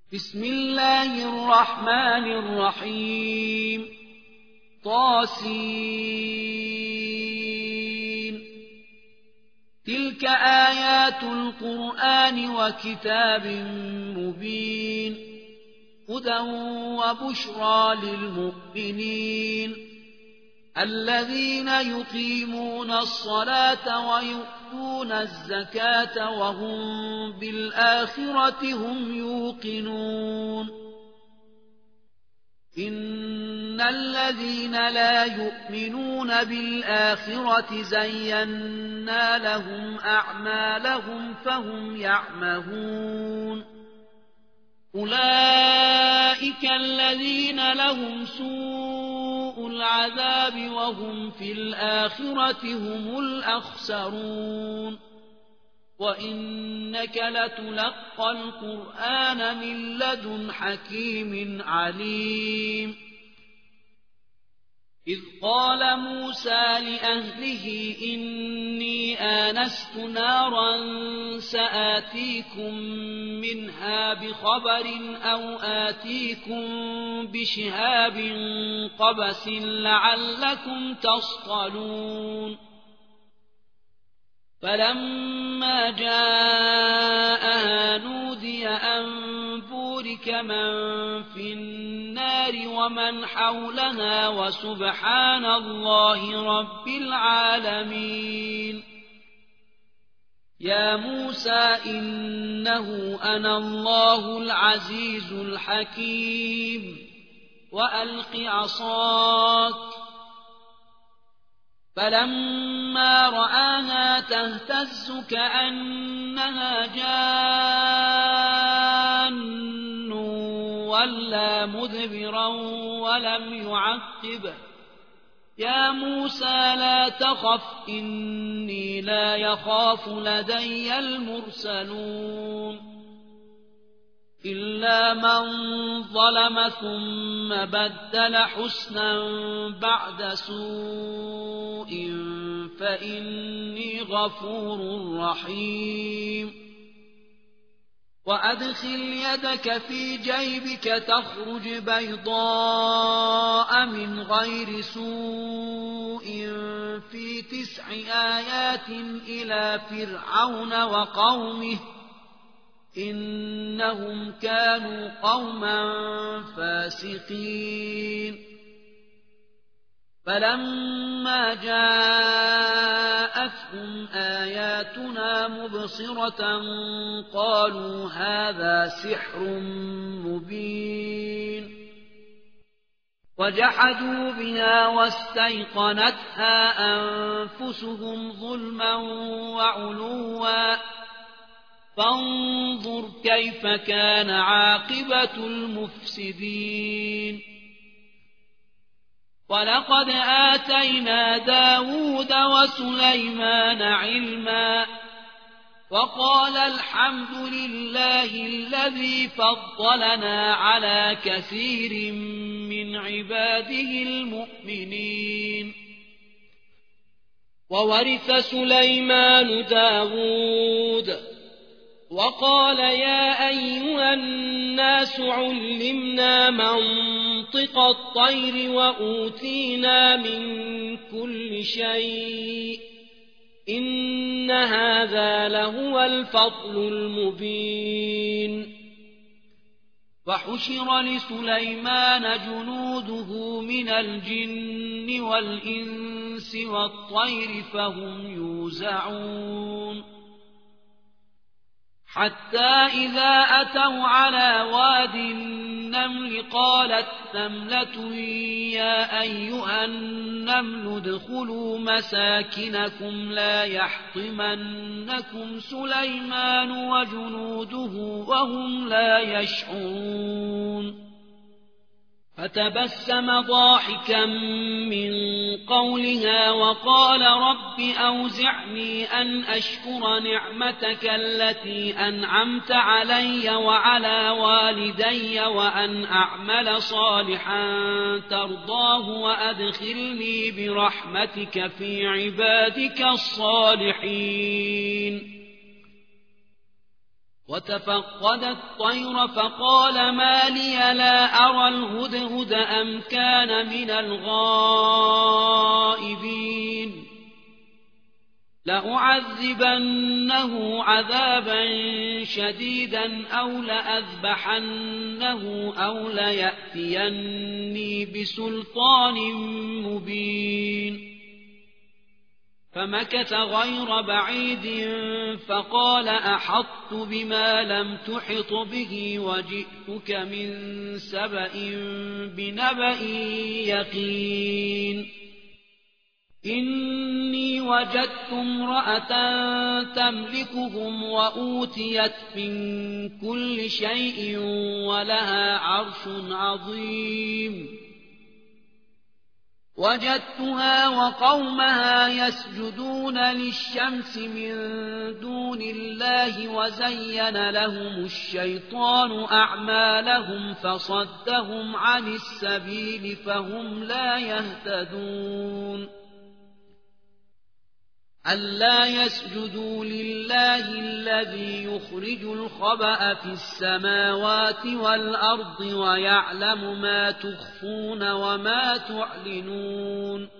بسم الله الرحمن الرحيم طاسين تلك آيات القرآن وكتاب مبين هدى وبشرى للمؤمنين الذين يقيمون الصلاة ويؤتون الزكاة وهم بالآخرة هم يوقنون إن الذين لا يؤمنون بالآخرة زينا لهم أعمالهم فهم يعمهون أولئك الذين لهم سوء العذاب وهم في الآخرة هم الأخسرون وإنك لتلقى القرآن من لدن حكيم عليم إذ قال موسى لأهله إني آنست نارا سآتيكم منها بخبر أو آتيكم بشهاب قبس لعلكم تصطلون فلما جاءها نودي أن بورك من في النار ومن حولها وسبحان الله رب العالمين يا موسى إنه أنا الله العزيز الحكيم وألق عصاك فلما رآها تهتز كأنها جان ولا مدبرا ولم يعقب يا موسى لا تخف إني لا يخاف لدي المرسلون إلا من ظلم ثم بدل حسنا بعد سوء فإني غفور رحيم وأدخل يدك في جيبك تخرج بيضاء من غير سوء في 9 آيات إلى فرعون وقومه إنهم كانوا قوما فاسقين فلما جاءتهم آياتنا مبصرة قالوا هذا سحر مبين وجحدوا بها واستيقنتها أنفسهم ظلما وعلوا فانظر كيف كان عاقبة المفسدين ولقد آتينا داود وسليمان علما وقال الحمد لله الذي فضلنا على كثير من عباده المؤمنين وورث سليمان داود وقال يا أيها الناس علمنا منطق الطير وأوتينا من كل شيء إن هذا لهو الفضل المبين وحشر لسليمان جنوده من الجن والإنس والطير فهم يوزعون حتى إذا أتوا على واد النمل قالت نملة يا أيها النمل ادخلوا مساكنكم لا يحطمنكم سليمان وجنوده وهم لا يشعرون فتبسم ضاحكا من قولها وقال رب أوزعني أن أشكر نعمتك التي أنعمت علي وعلى والدي وأن أعمل صالحا ترضاه وأدخلني برحمتك في عبادك الصالحين وتفقد الطير فقال ما لي لا أرى الهدهد أم كان من الغائبين لأعذبنه عذابا شديدا أو لأذبحنه أو ليأتيني بسلطان مبين فمكث غير بعيد فقال أحطت بما لم تحط به وجئتك من سبأ بنبأ يقين إني وجدت امرأة تملكهم وأوتيت من كل شيء ولها عرش عظيم وجدتها وقومها يسجدون للشمس من دون الله وزين لهم الشيطان أعمالهم فصدهم عن السبيل فهم لا يهتدون ألا يسجدوا لله الذي يخرج الخبأ في السماوات والأرض ويعلم ما تخفون وما تعلنون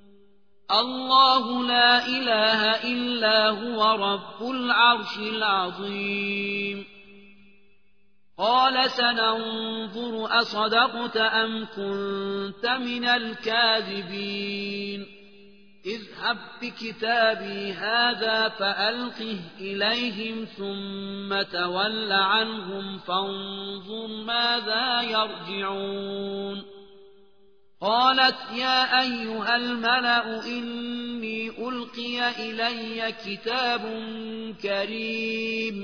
الله لا إله إلا هو رب العرش العظيم قال سننظر أصدقت أم كنت من الكاذبين اذهب بكتابي هذا فألقه إليهم ثم تول عنهم فانظر ماذا يرجعون قالت يا أيها الملأ إني ألقي إلي كتاب كريم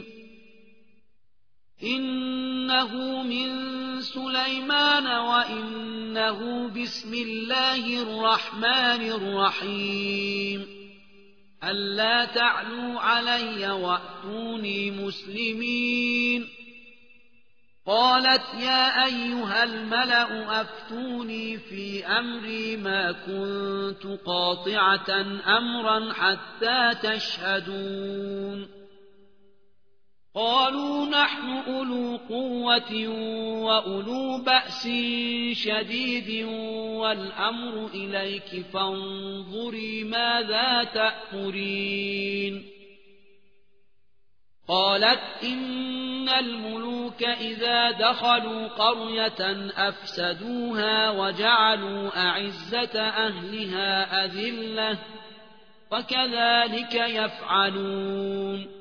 إنه من سليمان وإنه بسم الله الرحمن الرحيم ألا تعلوا علي وأتوني مسلمين قالت يا أيها الملأ أفتوني في أمري ما كنت قاطعة أمرا حتى تشهدون قالوا نحن أولو قوة وأولو بأس شديد والأمر إليك فانظري ماذا تأمرين قالت إن الملوك إذا دخلوا قرية أفسدوها وجعلوا أعزة أهلها أذلة وكذلك يفعلون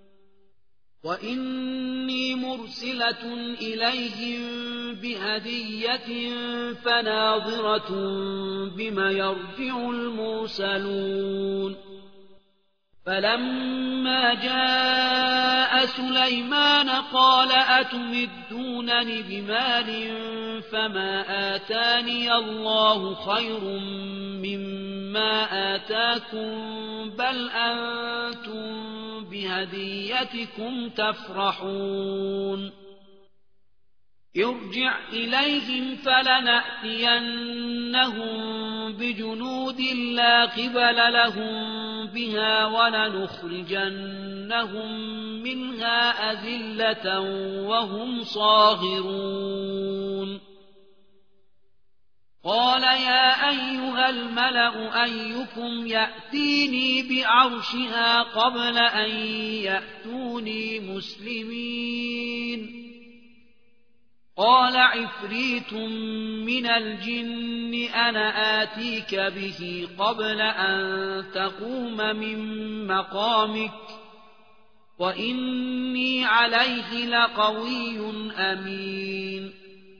وإني مرسلة إليهم بهدية فناظرة بما يرجع المرسلون فلما جاء سليمان قال أتمدونني بمال فما آتاني الله خير مما آتاكم بل أنتم بهديتكم تفرحون ارجع إليهم فلنأتينهم بجنود لا قبل لهم بها ولنخرجنهم منها أذلة وهم صاغرون قال يا أيها الملأ أيكم يأتيني بعرشها قبل أن يأتوني مسلمين قال عفريت من الجن أنا آتيك به قبل أن تقوم من مقامك وإني عليه لقوي أمين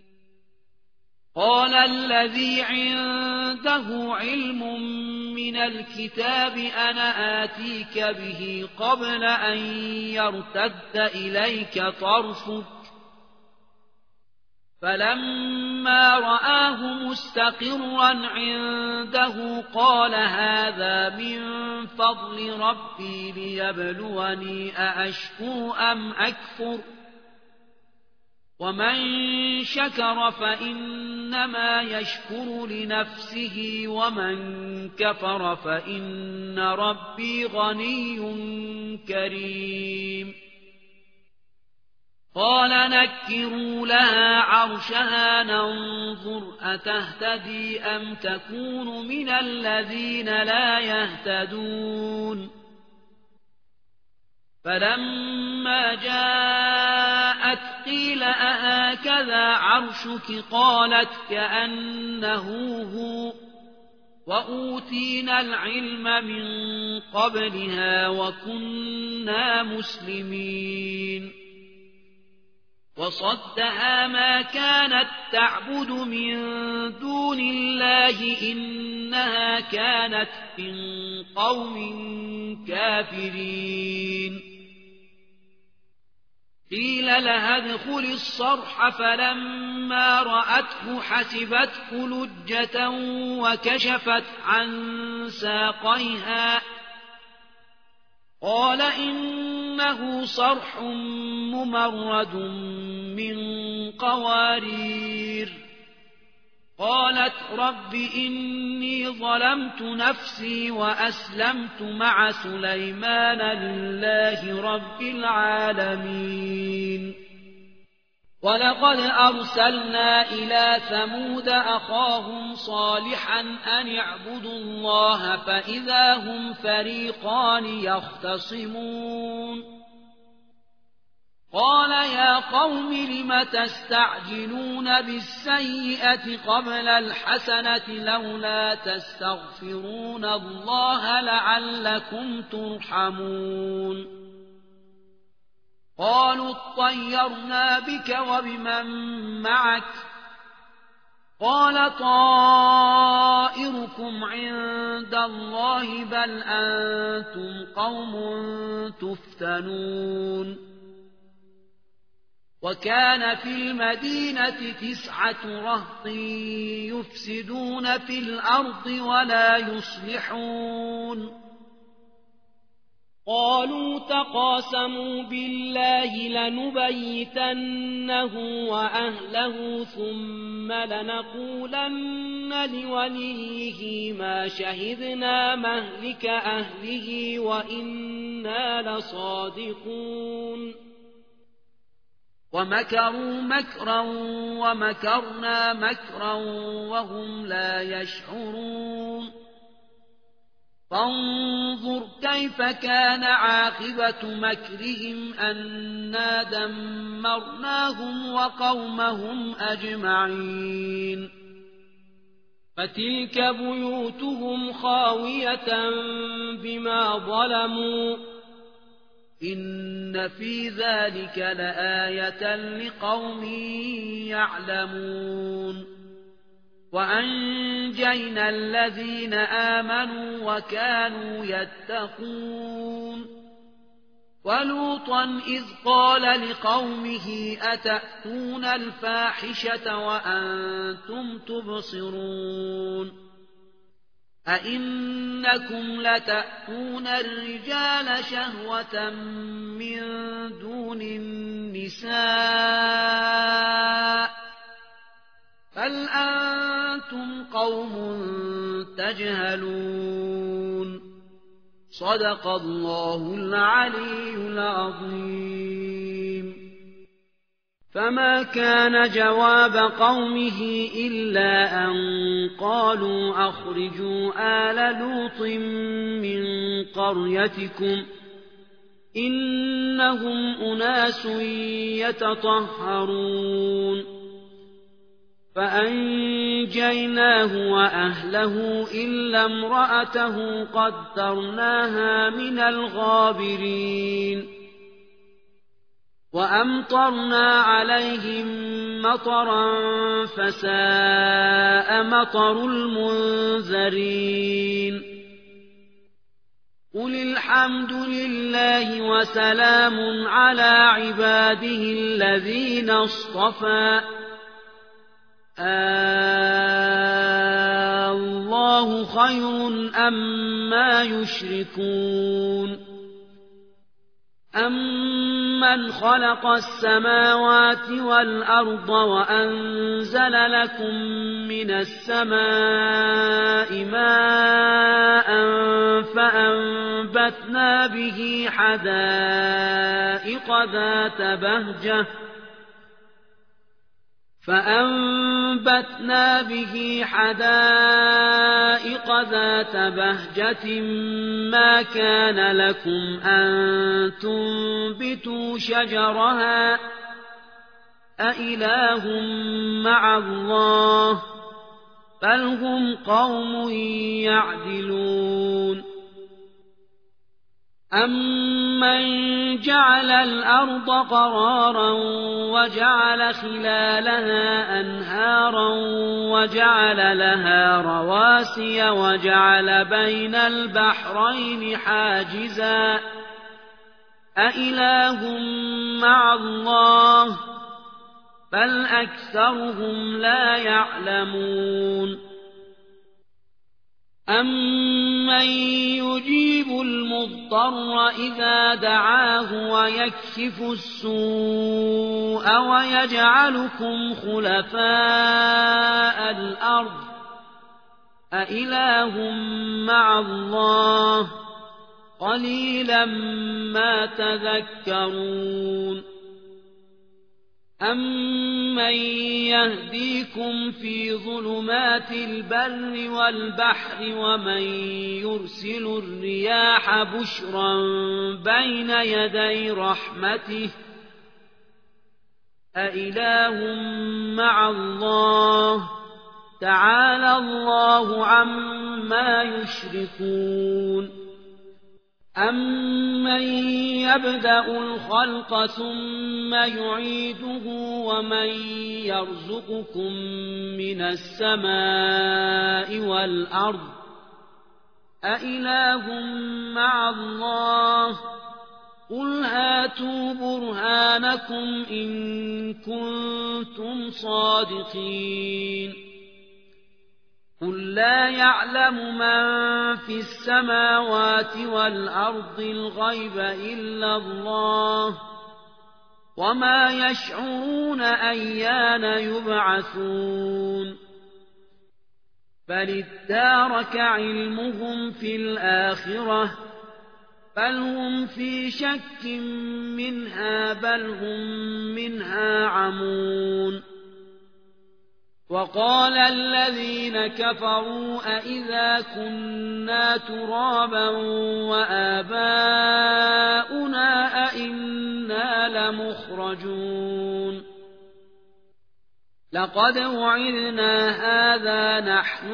قال الذي عنده علم من الكتاب أنا آتيك به قبل أن يرتد إليك طرفك فلما رآه مستقرا عنده قال هذا من فضل ربي ليبلوني أأشكر أم أكفر ومن شكر فإنما يشكر لنفسه ومن كفر فإن ربي غني كريم قال نكروا لها عرشها ننظر أتهتدي أم تكون من الذين لا يهتدون فلما جاءت قيل أهكذا عرشك قالت كأنه هو وأوتينا العلم من قبلها وكنا مسلمين وصدها ما كانت تعبد من دون الله إنها كانت من قوم كافرين قيل لها ادخل الصرح فلما رأته حسبته لجة وكشفت عن ساقيها قال إنه صرح ممرد من قوارير قالت رب إني ظلمت نفسي وأسلمت مع سليمان لله رب العالمين ولقد أرسلنا إلى ثمود أخاهم صالحا أن اعبدوا الله فإذا هم فريقان يختصمون قال يا قوم لم تستعجلون بالسيئة قبل الحسنة لولا تستغفرون الله لعلكم ترحمون قالوا اطيرنا بك وبمن معك قال طائركم عند الله بل أنتم قوم تفتنون وكان في المدينة 9 رهط يفسدون في الأرض ولا يصلحون قالوا تقاسموا بالله لنبيتنه وأهله ثم لنقولن لوليه ما شهدنا مهلك أهله وإنا لصادقون ومكروا مكرا ومكرنا مكرا وهم لا يشعرون فانظر كيف كان عاقبة مكرهم أنا دمرناهم وقومهم أجمعين فتلك بيوتهم خاوية بما ظلموا إن في ذلك لآية لقوم يعلمون وأنجينا الذين آمنوا وكانوا يتقون ولوطا إذ قال لقومه أتأتون الفاحشة وأنتم تبصرون أئنكم لتأتون الرجال شهوة من دون النساء بل أنتم قوم تجهلون صدق الله العلي العظيم فما كان جواب قومه إلا أن قالوا أخرجوا آل لوط من قريتكم إنهم أناس يتطهرون فأنجيناه وأهله إلا امرأته قدرناها من الغابرين وأمطرنا عليهم مطرا فساء مطر المنذرين قل الحمد لله وسلام على عباده الذين اصطفى الله خير أما يشركون أَمَّنْ خَلَقَ السَّمَاوَاتِ وَالْأَرْضَ وَأَنزَلَ لَكُم مِّنَ السَّمَاءِ مَاءً فَأَنبَتْنَا به حدائق ذات بهجة ما كان لكم أن تنبتوا شجرها أإله مع الله بل هم قوم يعدلون أَمَّنْ جَعَلَ الْأَرْضَ قَرَارًا وَجَعَلَ خِلَالَهَا أَنْهَارًا وَجَعَلَ لَهَا رَوَاسِيَ وَجَعَلَ بَيْنَ الْبَحْرَيْنِ حَاجِزًا أَإِلَٰهٌ مَّعَ اللَّهِ بَلْ أَكْثَرُهُمْ لَا يَعْلَمُونَ أَمَّن يُجِيبُ الْمُضْطَرَّ إِذَا دَعَاهُ وَيَكْشِفُ السُّوءَ وَيَجْعَلُكُمْ خُلَفَاءَ الْأَرْضِ أَإِلَٰهٌ مَّعَ اللَّهِ قَلِيلًا مَّا تَذَكَّرُونَ أَمَّن يَهْدِيكُمْ فِي ظُلُمَاتِ الْبَرِّ وَالْبَحْرِ وَمَن يُرْسِلُ الرِّيَاحَ بُشْرًا بَيْنَ يَدَيْ رَحْمَتِهِ أَإِلَٰهٌ مَّعَ اللَّهِ تَعَالَى اللَّهُ عَمَّا يُشْرِكُونَ أَمَّن يَبْدَأُ الْخَلْقَ ثُمَّ يُعِيدُهُ وَمَن يَرْزُقُكُم مِّنَ السَّمَاءِ وَالْأَرْضِ أَإِلَٰهٌ مَّعَ اللَّهِ قُلْ هَاتُوا بُرْهَانَكُمْ إِن كُنتُمْ صَادِقِينَ قُل لَّا يَعْلَمُ مَن فِي السَّمَاوَاتِ وَالْأَرْضِ الْغَيْبَ إِلَّا اللَّهُ وَمَا يَشْعُرُونَ أَيَّانَ يُبْعَثُونَ بَلِ ادَّارَكَ عِلْمُهُمْ فِي الْآخِرَةِ بَلْ هُمْ فِي شَكٍّ مِّنْهَا بَلْ هُم مِّنْهَا عَمُونَ وَقَالَ الَّذِينَ كَفَرُوا أَإِذَا كُنَّا تُرَابًا وَآبَاؤُنَا أَإِنَّا لَمُخْرَجُونَ لَقَدْ وُعِدْنَا هَٰذَا نَحْنُ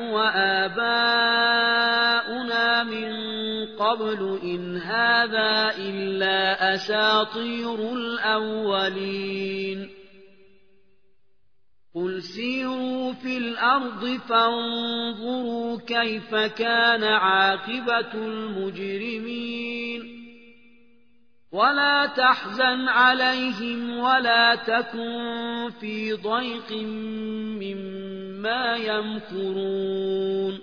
وَآبَاؤُنَا مِن قَبْلُ إِنْ هَٰذَا إِلَّا أَسَاطِيرُ الْأَوَّلِينَ قُلْ سِيرُوا فِي الْأَرْضِ فَانظُرُوا كَيْفَ كَانَ عَاقِبَةُ الْمُجْرِمِينَ وَلَا تَحْزَنْ عَلَيْهِمْ وَلَا تَكُن فِي ضَيْقٍ مِّمَّا يَمْكُرُونَ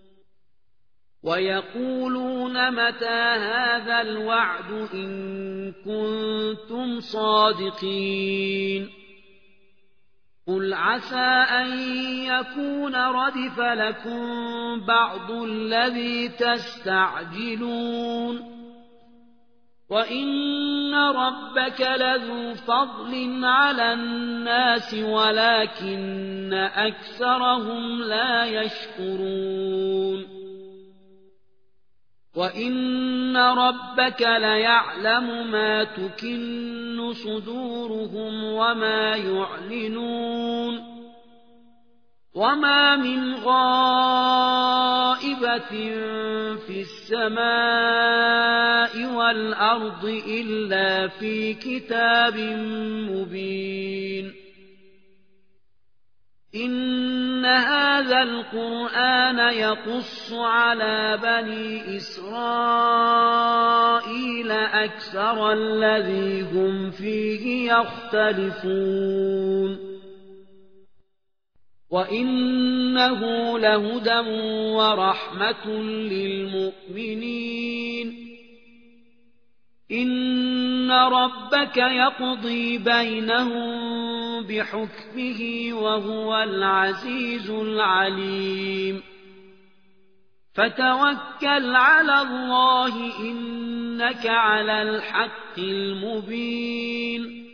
وَيَقُولُونَ مَتَىٰ هَٰذَا الْوَعْدُ إِن كُنتُمْ صَادِقِينَ قُلْ عَسَىٰ أَن يَكُونَ رَدِفَ لَكُم بَعْضُ الَّذِي تَسْتَعْجِلُونَ وَإِنَّ رَبَّكَ لَذُو فَضْلٍ عَلَى النَّاسِ وَلَٰكِنَّ أَكْثَرَهُمْ لَا يَشْكُرُونَ وَإِنَّ رَبَّكَ لَيَعْلَمُ مَا تُكِنُّ صُدُورُهُمْ وَمَا يُعْلِنُونَ وَمَا مِنْ غَائِبَةٍ فِي السَّمَاءِ وَالْأَرْضِ إِلَّا فِي كِتَابٍ مُّبِينٍ إِنَّ هَٰذَا الْقُرْآنَ يَقُصُّ عَلَىٰ بَنِي إِسْرَائِيلَ أَكْثَرَ الَّذِي هُمْ فِيهِ يَخْتَلِفُونَ وَإِنَّهُ لَهُدًى وَرَحْمَةٌ لِّلْمُؤْمِنِينَ إن ربك يقضي بينهم بحكمه وهو العزيز العليم فتوكل على الله إنك على الحق المبين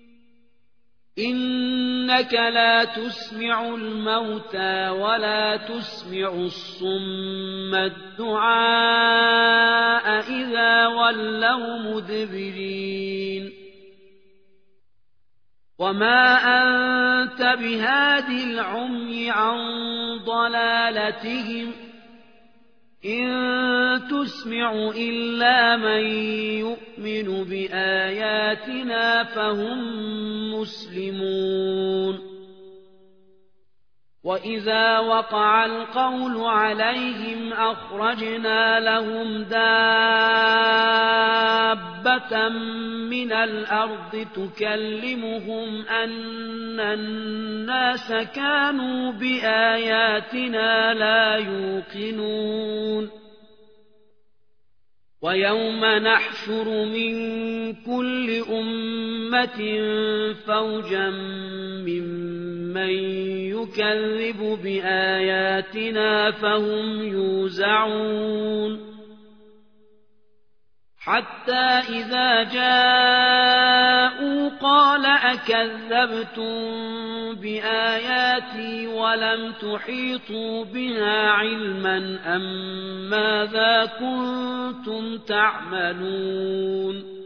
إنك لا تسمع الموتى ولا تسمع الصم الدعاء إذا ولوا مدبرين وما أنت بهاد العمي عن ضلالتهم إن تسمع إلا من يؤمن بآياتنا فهم مسلمون وإذا وقع القول عليهم أخرجنا لهم دابة من الأرض تكلمهم أن الناس كانوا بآياتنا لا يوقنون ويوم نحشر من كل أمة فوجا ممن يكذب بآياتنا فهم يوزعون حتى إذا جاءوا قال أكذبتم بآياتي ولم تحيطوا بها علما أم ماذا كنتم تعملون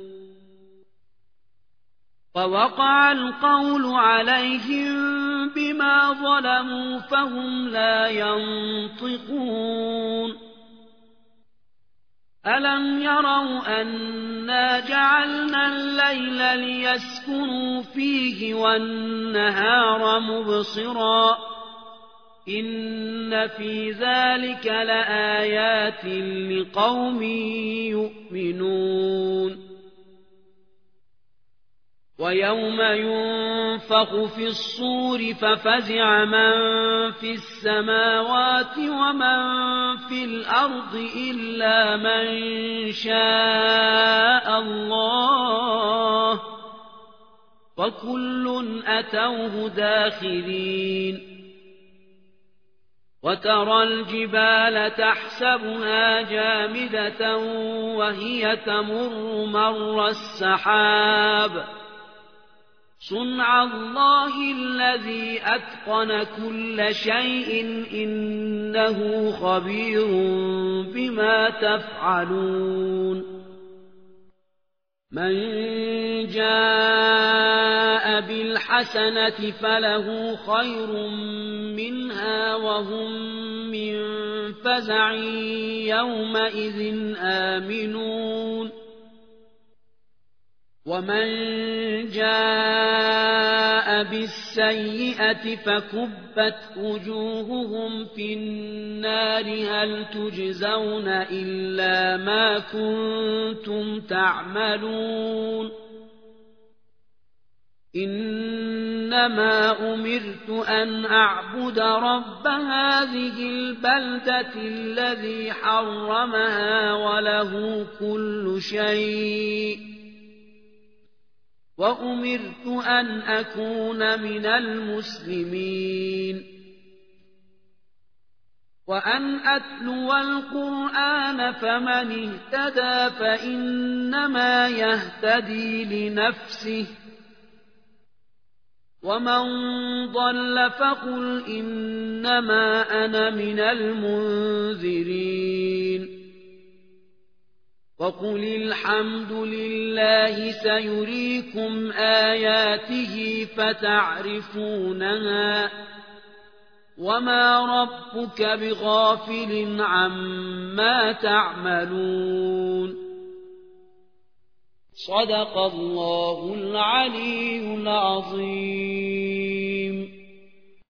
ووقع القول عليهم بما ظلموا فهم لا ينطقون ألم يروا أنا جعلنا الليل ليسكنوا فيه والنهار مبصرا إن في ذلك لآيات لقوم يؤمنون ويوم ينفخ في الصور ففزع من في السماوات ومن في الأرض إلا من شاء الله وكل أتوه داخرين وترى الجبال تحسبها جامدة وهي تمر مر السحاب صنع الله الذي أتقن كل شيء إنه خبير بما تفعلون من جاء بالحسنة فله خير منها وهم من فزع يومئذ آمنون ومن جاء بالسيئة فكبت وجوههم في النار هل تجزون إلا ما كنتم تعملون إنما أمرت أن أعبد رب هذه البلدة الذي حرمها وله كل شيء وأمرت أن أكون من المسلمين وأن أتلو القرآن فمن اهتدى فإنما يهتدي لنفسه ومن ضل فقل إنما أنا من المنذرين وقل الحمد لله سيريكم آياته فتعرفونها وما ربك بغافل عما تعملون صدق الله العلي العظيم